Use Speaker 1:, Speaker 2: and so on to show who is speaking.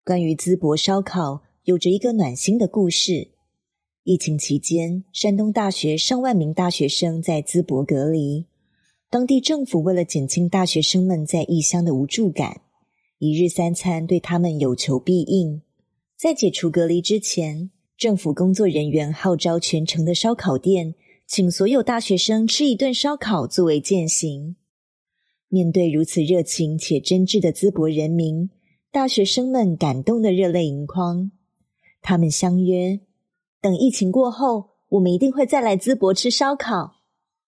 Speaker 1: 关于淄博烧烤有着一个暖心的故事。疫情期间，山东大学上万名大学生在淄博隔离，当地政府为了减轻大学生们在异乡的无助感，一日三餐对他们有求必应。在解除隔离之前，政府工作人员号召全城的烧烤店，请所有大学生吃一顿烧烤作为饯行。面对如此热情且真挚的淄博人民，大学生们感动得热泪盈眶。他们相约，等疫情过后，我们一定会再来淄博吃烧烤。